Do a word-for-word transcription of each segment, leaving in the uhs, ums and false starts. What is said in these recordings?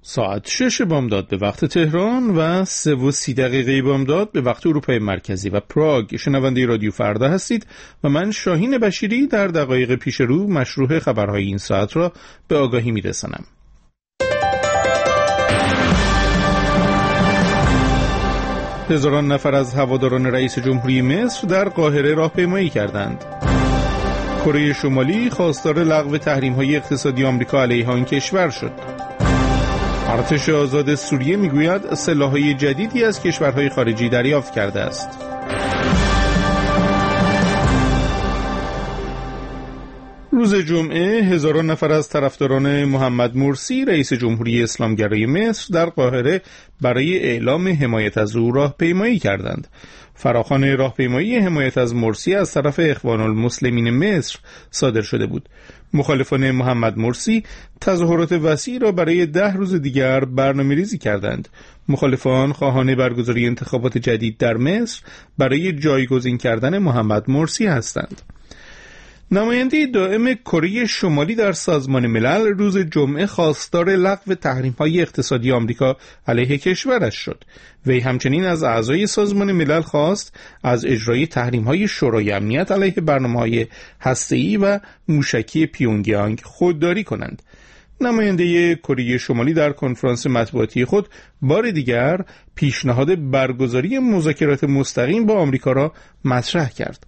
ساعت شش بامداد به وقت تهران و سه و سی دقیقه بامداد به وقت اروپای مرکزی و پراگ. شنونده رادیو فردا هستید و من شاهین بشیری در دقایق پیش رو مشروع خبرهای این ساعت را به آگاهی میرسانم. هزاران نفر از هواداران رئیس جمهوری مصر در قاهره راهپیمایی کردند. کره شمالی خواستار لغو تحریم‌های اقتصادی آمریکا علیه آن کشور شد. ارتش آزاد سوریه میگوید سلاح‌های جدیدی از کشورهای خارجی دریافت کرده است. روز جمعه هزاران نفر از طرفداران محمد مرسی رئیس جمهوری اسلامگرای مصر در قاهره برای اعلام حمایت از او راهپیمایی کردند. فراخوان راهپیمایی حمایت از مرسی از طرف اخوان المسلمین مصر صادر شده بود. مخالفان محمد مرسی تظاهرات وسیعی را برای ده روز دیگر برنامه‌ریزی کردند. مخالفان خواهان برگزاری انتخابات جدید در مصر برای جایگزین کردن محمد مرسی هستند. نماینده دائم کره شمالی در سازمان ملل روز جمعه خواستار لغو تحریم‌های اقتصادی آمریکا علیه کشورش شد. وی همچنین از اعضای سازمان ملل خواست از اجرای تحریم‌های شورای امنیت علیه برنامه‌های هسته‌ای و موشکی پیونگیانگ خودداری کنند. نماینده کره شمالی در کنفرانس مطبوعاتی خود بار دیگر پیشنهاد برگزاری مذاکرات مستقیم با آمریکا را مطرح کرد.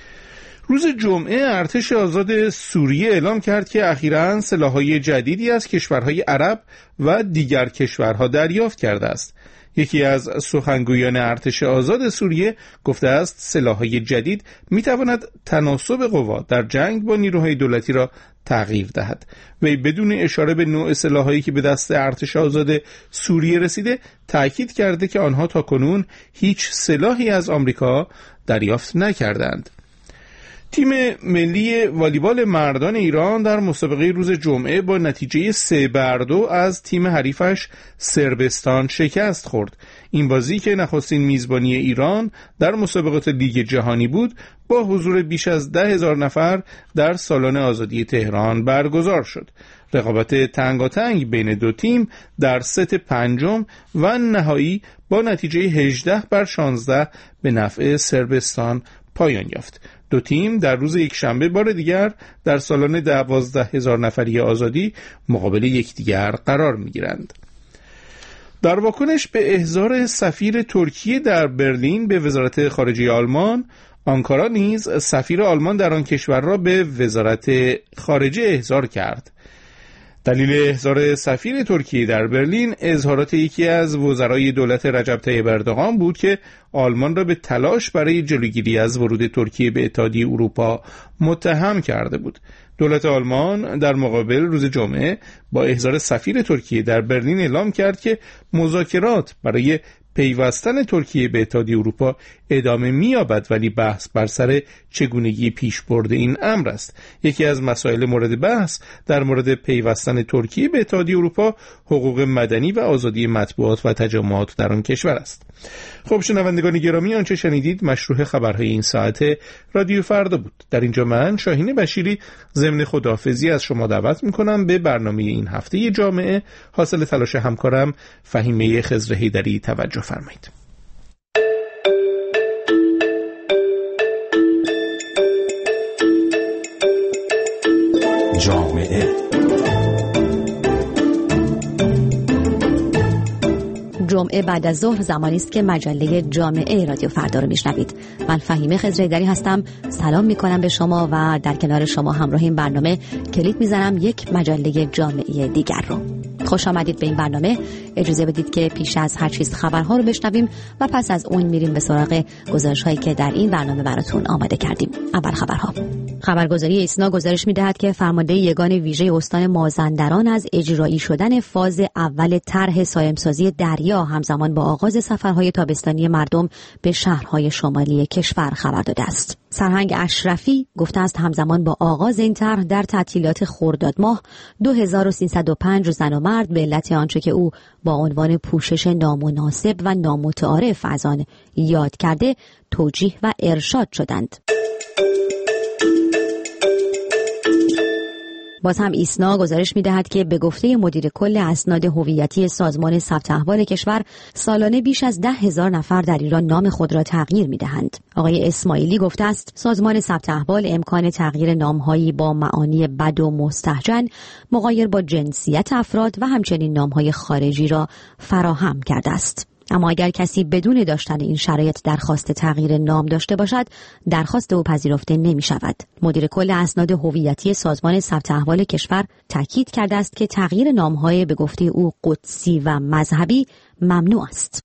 روز جمعه ارتش آزاد سوریه اعلام کرد که اخیراً سلاح‌های جدیدی از کشورهای عرب و دیگر کشورها دریافت کرده است. یکی از سخنگویان ارتش آزاد سوریه گفته است سلاح‌های جدید می‌تواند تناسب قوا در جنگ با نیروهای دولتی را تغییر دهد. وی بدون اشاره به نوع سلاح‌هایی که به دست ارتش آزاد سوریه رسیده تأکید کرده که آنها تاکنون هیچ سلاحی از آمریکا دریافت نکردند. تیم ملی والیبال مردان ایران در مسابقه روز جمعه با نتیجه سه بر دو از تیم حریفش صربستان شکست خورد. این بازی که نخستین میزبانی ایران در مسابقات لیگ جهانی بود با حضور بیش از ده هزار نفر در سالن آزادی تهران برگزار شد. رقابت تنگاتنگ بین دو تیم در ست پنجم و نهایی با نتیجه هجده بر شانزده به نفع صربستان پایان یافت. دو تیم در روز یکشنبه بار دیگر در سالن دوازده هزار نفری آزادی مقابل یکدیگر قرار می‌گیرند. در واکنش به احضار سفیر ترکیه در برلین به وزارت خارجه آلمان، آنکارا نیز سفیر آلمان در آن کشور را به وزارت خارجه احضار کرد. دلیل احضار سفیر ترکیه در برلین اظهارات یکی از وزرای دولت رجب طیب اردوغان بود که آلمان را به تلاش برای جلوگیری از ورود ترکیه به اتحادیه اروپا متهم کرده بود. دولت آلمان در مقابل روز جمعه با احضار سفیر ترکیه در برلین اعلام کرد که مذاکرات برای پیوستن ترکیه به اتحادیه اروپا ادامه می‌یابد، ولی بحث بر سر چگونگی پیشبرد این امر است. یکی از مسائل مورد بحث در مورد پیوستن ترکیه به اتحادیه اروپا حقوق مدنی و آزادی مطبوعات و تجمعات در آن کشور است. خب شنوندگان گرامی، آنچه شنیدید مشروع خبرهای این ساعت رادیو فردا بود. در اینجا من شاهین بشیری ضمن خداحافظی از شما دعوت می‌کنم به برنامه این هفته جامعه حاصل تلاش همکارم فهیمه خضر حیدری توجه فرمایید. جامعه جمعه بعد از ظهر زمانی است که مجله جامعه رادیو فردا رو میشنوید. من فهیمه خضر حیدری هستم. سلام میکنم به شما و در کنار شما همراه این برنامه کلید میزنم یک مجله جامعه دیگر رو. خوش آمدید به این برنامه. اجازه بدید که پیش از هر چیز خبرها رو بشنویم و پس از اون میریم به سراغ گزارش‌هایی که در این برنامه براتون آماده کردیم. اول خبرها. خبرگزاری ایسنا گزارش می‌دهد که فرمانده یگان ویژه استان مازندران از اجرایی شدن فاز اول طرح سایم‌سازی دریا همزمان با آغاز سفرهای تابستانی مردم به شهرهای شمالی کشور خبر داده است. سرهنگ اشرفی گفته است همزمان با آغاز این طرح در تعطیلات خرداد ماه دو هزار و سیصد و پنج زن و مرد به علت آنچه که او با عنوان پوشش نامناسب و نامتعارف از آن یاد کرده توجیه و ارشاد شدند. باز هم ایسنا گزارش می‌دهد که به گفته مدیر کل اسناد هویتی سازمان ثبت احوال کشور سالانه بیش از ده هزار نفر در ایران نام خود را تغییر می‌دهند. آقای اسماعیلی گفته است سازمان ثبت احوال امکان تغییر نام‌هایی با معانی بد و مستهجن مغایر با جنسیت افراد و همچنین نام‌های خارجی را فراهم کرده است. اما اگر کسی بدون داشتن این شرایط درخواست تغییر نام داشته باشد، درخواست او پذیرفته نمی شود. مدیر کل اسناد هویتی سازمان ثبت احوال کشور تاکید کرده است که تغییر نام‌های به گفته او قدسی و مذهبی ممنوع است.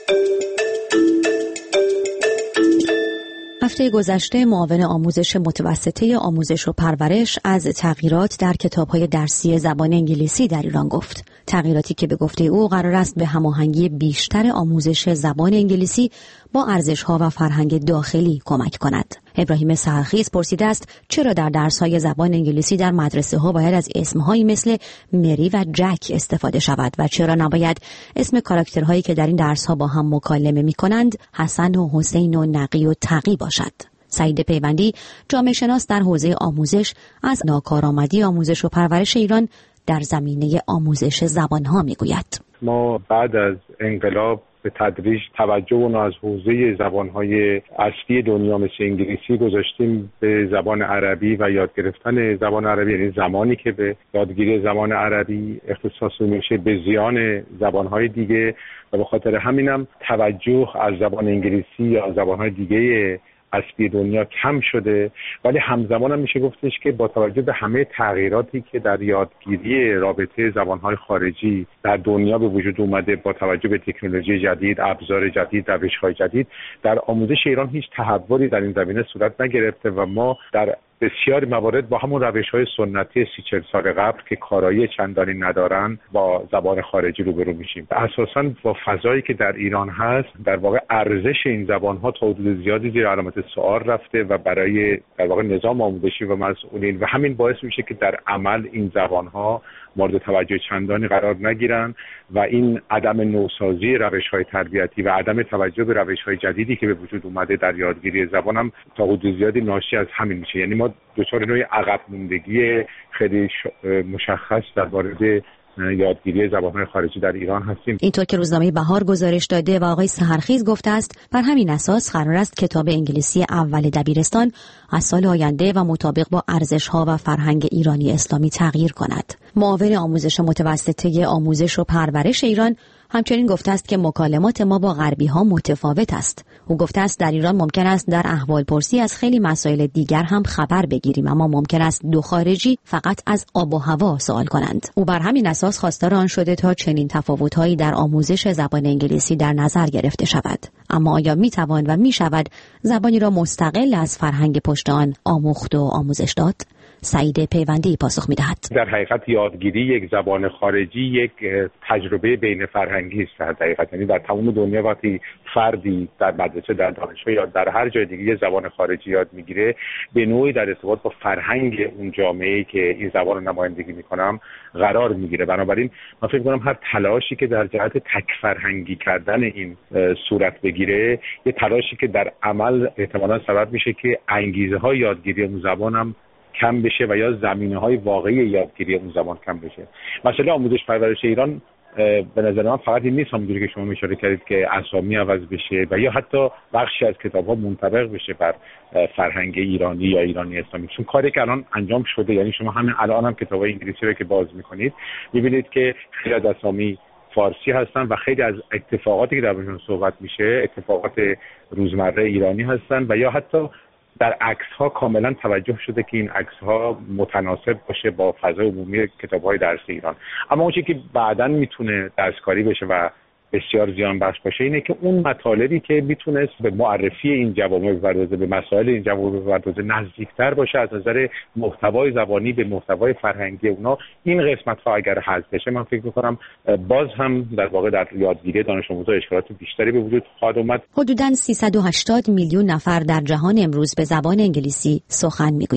هفته گذشته معاون آموزش متوسطه آموزش و پرورش از تغییرات در کتاب‌های درسی زبان انگلیسی در ایران گفت. تغییراتی که به گفته او قرار است به هماهنگی بیشتر آموزش زبان انگلیسی با ارزش‌ها و فرهنگ داخلی کمک کند. ابراهیم سحرخیز پرسیده است چرا در درس‌های زبان انگلیسی در مدرسه‌ها باید از اسم‌هایی مثل مری و جک استفاده شود و چرا نباید اسم کاراکترهایی که در این درس‌ها با هم مکالمه می‌کنند حسن و حسین و نقی و تقی باشد. سعید پیوندی جامعه شناس در حوزه آموزش از ناکارآمدی آموزش و پرورش ایران در زمینه آموزش زبان‌ها می‌گوید. ما بعد از انقلاب به تدریج توجه اون از حوزه زبان‌های اصلی دنیا مثل انگلیسی گذاشتیم به زبان عربی و یاد گرفتن زبان عربی، یعنی زمانی که به یادگیری زبان عربی اختصاص میشه به زیان زبان‌های دیگه و به خاطر همینم توجه از زبان انگلیسی یا زبان‌های دیگه اصلی دنیا کم شده. ولی همزمان هم میشه گفتش که با توجه به همه تغییراتی که در یادگیری رابطه زبانهای خارجی در دنیا به وجود اومده، با توجه به تکنولوژی جدید، ابزار جدید، روش‌های جدید، در آموزش ایران هیچ تحولی در این زمینه صورت نگرفته و ما در بسیاری موارد با همون روش‌های سنتی سی چهل سال قبل که کارایی چندانی ندارن با زبان خارجی روبرو میشیم. اساساً با فضایی که در ایران هست در واقع ارزش این زبان‌ها تا حدود زیادی زیر علامت سوال رفته و برای در واقع نظام آموزشی و مسئولین و همین باعث میشه که در عمل این زبان‌ها مورد توجه چندانی قرار نگیرن و این عدم نوسازی روش‌های تربیتی و عدم توجه به روش‌های جدیدی که به وجود اومده در یادگیری زبان هم تا حدود زیادی ناشی از همین میشه. یعنی ما دچار نوعی عقب موندگی خیلی مشخص در مورد یادگیری زبان‌های خارجی در ایران هستیم. اینطور که روزنامه بهار گزارش داده و آقای سحرخیز گفته است بر همین اساس قرار است کتاب انگلیسی اول دبیرستان از سال آینده و مطابق با ارزش‌ها و فرهنگ ایرانی اسلامی تغییر کند. معاون آموزش متوسطه آموزش و پرورش ایران همچنین گفته است که مکالمات ما با غربی‌ها متفاوت است. او گفته است در ایران ممکن است در احوالپرسی از خیلی مسائل دیگر هم خبر بگیریم، اما ممکن است دو خارجی فقط از آب و هوا سوال کنند. او بر همین اساس خواستار آن شده تا چنین تفاوت‌هایی در آموزش زبان انگلیسی در نظر گرفته شود. اما آیا می‌توان و می‌شود زبانی را مستقل از فرهنگ پشت آن آموخت و آموزش داد؟ سعید پیوندی پاسخ می‌دهد. در حقیقت یادگیری یک زبان خارجی یک تجربه بین فرهنگی است در حقیقت. یعنی در تمام دنیا وقتی فردی در مدرسه، در دانشگاه یا در هر جای دیگه یه زبان خارجی یاد میگیره، به نوعی در ارتباط با فرهنگ اون جامعه‌ای که این زبان رو نمایندگی میکنم قرار میگیره. بنابراین من فکر می‌کنم هر تلاشی که در جهت تک فرهنگی کردن این صورت بگیره، یه تلاشی که در عمل احتمالاً سبب میشه که انگیزه‌های یادگیری اون زبان هم کم بشه و یا زمینه‌های واقعی یادگیری اون زبان کم بشه. مسئله آموزش پرورش ایران به نظر من فقط این نیست، همونجوری که شما اشاره کردید که اسامی عوض بشه و یا حتی بخشی از کتاب‌ها منطبق بشه بر فرهنگ ایرانی یا ایرانی اسلامی. چون کاری که الان انجام شده، یعنی شما همین الان هم کتاب‌های انگلیسی رو که باز می‌کنید می‌بینید که خیلی از اسامی فارسی هستن و خیلی از اتفاقاتی که دربارشون صحبت میشه اتفاقات روزمره ایرانی هستن و یا حتی در عکس‌ها کاملا توجه شده که این عکس‌ها متناسب باشه با فضای عمومی کتاب‌های درسی ایران. اما اون چیزی که بعداً میتونه دستکاری بشه و بسیار زیان بخش باشه اینه که اون مطالبی که میتونست به معرفی این جوامع بپردازه، به مسائل این جوامع بپردازه، نزدیکتر باشه از نظر محتوای زبانی به محتوای فرهنگی اونا، این قسمت‌ها اگر حذف بشه من فکر می‌کنم باز هم در واقع در یادگیری دانش آموزا اشکالات بیشتری به وجود خواهد اومد. حدوداً سیصد و هشتاد میلیون نفر در جهان امروز به زبان انگلیسی سخن میگویند.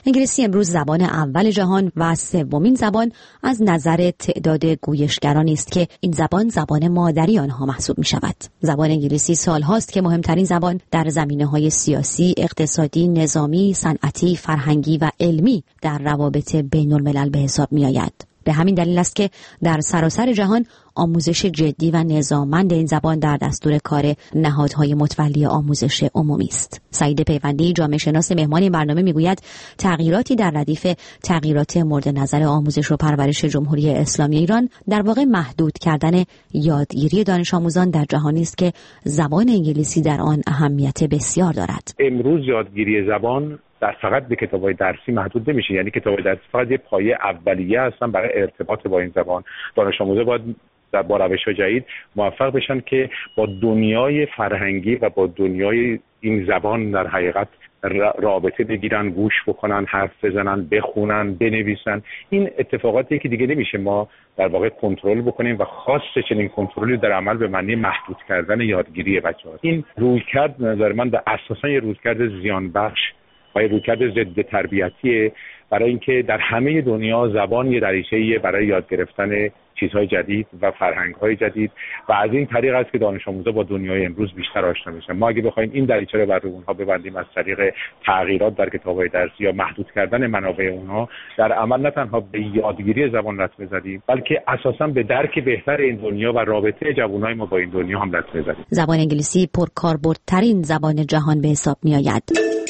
انگلیسی امروز زبان اول جهان و سومین زبان از نظر تعداد گویشگران است که این زبان زبان مادری آنها محسوب می شود. زبان انگلیسی سالهاست که مهمترین زبان در زمینه‌های سیاسی، اقتصادی، نظامی، صنعتی، فرهنگی و علمی در روابط بین الملل به حساب می آید. به همین دلیل است که در سراسر جهان آموزش جدی و نظاممند این زبان در دستور کار نهادهای متولی آموزش عمومی است. سعید پیوندی، جامعه شناس مهمان این برنامه، میگوید تغییراتی در ردیف تغییرات مورد نظر آموزش و پرورش جمهوری اسلامی ایران در واقع محدود کردن یادگیری دانش آموزان در جهانی است که زبان انگلیسی در آن اهمیت بسیار دارد. امروز یادگیری زبان در فقط به کتاب‌های درسی محدود نمیشه، یعنی کتاب‌های درسی فقط یه پایه اولیه هستن برای ارتباط با این زبان. دانش آموزا باید در با روش‌های جدید موفق بشن که با دنیای فرهنگی و با دنیای این زبان در حقیقت رابطه بگیرن، گوش بکنن، حرف بزنن، بخونن، بنویسن. این اتفاقاتی که دیگه نمیشه ما در واقع کنترل بکنیم و خاصه چنین کنترلی در عمل به معنی محدود کردن یادگیری بچه‌ها. این رویکرد نظر من به اساسا یه رویکرد زیان بخش و یه رویکرد ضد تربیتیه، برای اینکه در همه دنیا زبان یه دریچه‌ایه برای یاد گرفتن چیزهای جدید و فرهنگ‌های جدید و از این طریق است که دانش آموزا با دنیای امروز بیشتر آشنا میشن. ما اگه بخوایم این دریچه رو بر اونها ببندیم از طریق تغییرات در کتاب‌های درسی یا محدود کردن منابع اونها، در عمل نه تنها به یادگیری زبان لطمه زدیم، بلکه اساساً به درک بهتر این دنیا و رابطه جوانای ما با این دنیا هم لطمه زدیم. زبان انگلیسی پرکاربردترین زبان جهان به حساب می‌آید.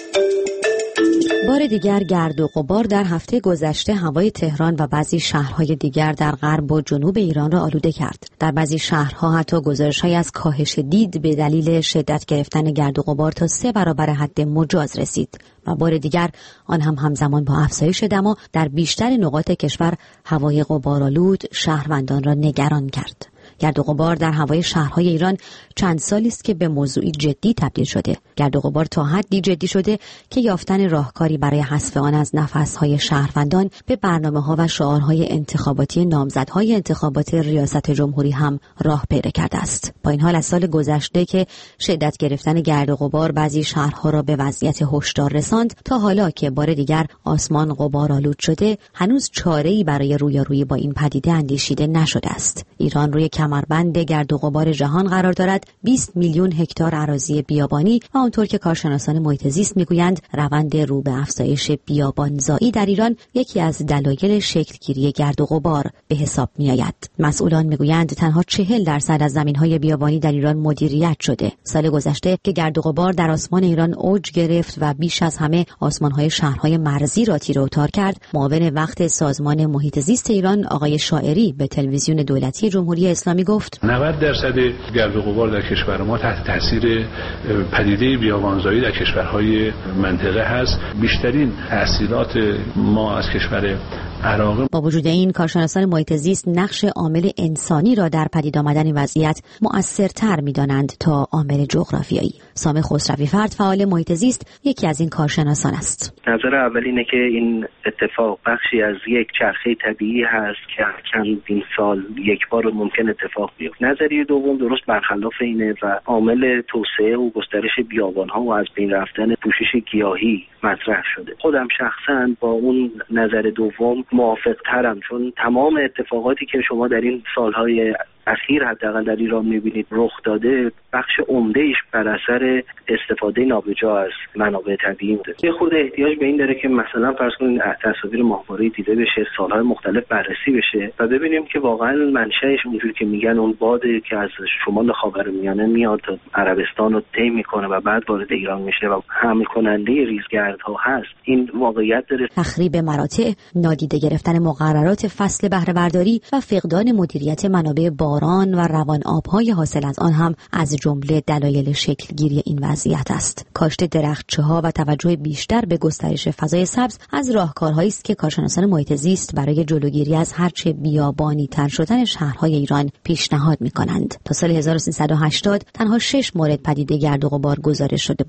بار دیگر گرد و غبار در هفته گذشته هوای تهران و بعضی شهرهای دیگر در غرب و جنوب ایران را آلوده کرد. در بعضی شهرها حتی گزارش‌هایی از کاهش دید به دلیل شدت گرفتن گرد و غبار تا سه برابر حد مجاز رسید و بار دیگر آن هم همزمان با افزایش دما در بیشتر نقاط کشور هوای غبارآلود شهروندان را نگران کرد. گرد و غبار در هوای شهرهای ایران چند سالی است که به موضوعی جدی تبدیل شده. گرد و غبار تا حدی جدی شده که یافتن راهکاری برای حذف آن از نفسهای شهروندان به برنامه‌ها و شعارهای انتخاباتی نامزدهای انتخابات ریاست جمهوری هم راه پیدا کرده است. با این حال از سال گذشته که شدت گرفتن گرد و غبار بعضی شهرها را به وضعیت هشدار رساند، تا حالا که بار دیگر آسمان غبارآلود شده، هنوز چاره‌ای برای رویارویی با این پدیده اندیشیده نشده است. ایران روی کمربند گرد و غبار جهان قرار دارد. بیست میلیون هکتار اراضی بیابانی و آنطور که کارشناسان محیط زیست میگویند روند رو به افزایش بیابانزایی در ایران یکی از دلایل شکلگیری گرد و غبار به حساب میآید. مسئولان میگویند تنها چهل درصد از زمینهای بیابانی در ایران مدیریت شده. سال گذشته که گرد و غبار در آسمان ایران اوج گرفت و بیش از همه آسمانهای شهرهای مرزی را تیره و تار کرد، معاون وقت سازمان محیط زیست ایران آقای شاعری به تلویزیون دولتی جمهوری اسلامی گفت نود درصد گرد و غبار در کشور ما تحت تاثیر پدیده بیابانزایی در کشورهای منطقه هست. بیشترین تاثیرات ما از کشور عراق. با وجود این، کارشناسان محیط زیست نقش عامل انسانی را در پدید آمدن این وضعیت مؤثرتر می‌دانند تا عامل جغرافیایی. سامح خسروی فرد، فعال محیط زیست، یکی از این کارشناسان است. نظر اول اینه که این اتفاق بخشی از یک چرخه طبیعی هست که چندین سال یک بار ممکن اتفاق بیفته. نظریه دوم درست برخلاف اینه و عامل توسعه و گسترش بیابان‌ها و از بین رفتن پوشش گیاهی مطرح شده. خودم شخصاً با اون نظر دوم موافق ترم، چون تمام اتفاقاتی که شما در این سالهای اخیر حداقل در ایران می‌بینید رخ داده، بخش عمده‌ایش بر اثر استفاده نابجا از منابع طبیعی بوده. یه خورده احتیاج به این داره که مثلا فرض کنید تصاویر ماهواره‌ای دیده بشه، سالهای مختلف بررسی بشه و ببینیم که واقعا منشأش اونجوری که میگن اون باده که از شمال خاورمیانه میاد تا عربستان رو طی میکنه و بعد وارد ایران میشه و حمل کننده ریزگردها هست، این واقعیت داره. تخریب مراتع، نادیده گرفتن مقررات فصل بهره برداری و فقدان مدیریت منابع باران و روان آب‌های حاصل از آن هم از جمله دلایل شکلگیری این وضعیت است. کاشت درختچه‌ها و توجه بیشتر به گسترش فضای سبز از راهکارهایی است که کارشناسان محیط زیست برای جلوگیری از هرچه بیابانی تر شدن شهرهای ایران پیشنهاد می‌کنند. تا سال هزار و سیصد و هشتاد تنها شش مورد پدیده گرد و غبار گزارش شده بود،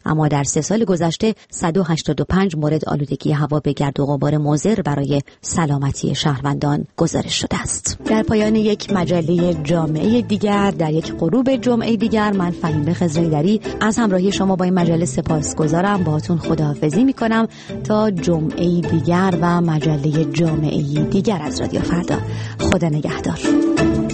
اما در سه سال گذشته صد و هشتاد و پنج مورد آلودگی هوا به گرد و غبار مضر برای سلامتی شهروندان گزارش شده است. در پایان یک مجله جامعه دیگر، در یک غروب جمعه دیگر، من فهیمه خضرایدری از همراهی شما با این مجله سپاسگزارم. باهاتون خداحافظی میکنم تا جمعه دیگر و مجله جامعه دیگر از رادیو فردا. خدا نگهدار.